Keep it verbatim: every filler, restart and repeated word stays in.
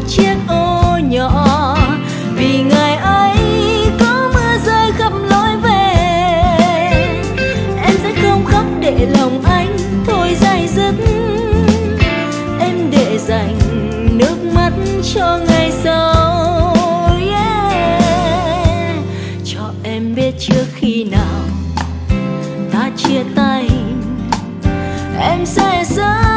chiếc ô nhỏ, vì ngày ấy có mưa rơi khắp lối về. Em sẽ không khóc để lòng anh thôi dây dứt, em để dành nước mắt cho ngày sau. Yeah. Cho em biết trước khi nào ta chia tay, em sẽ rất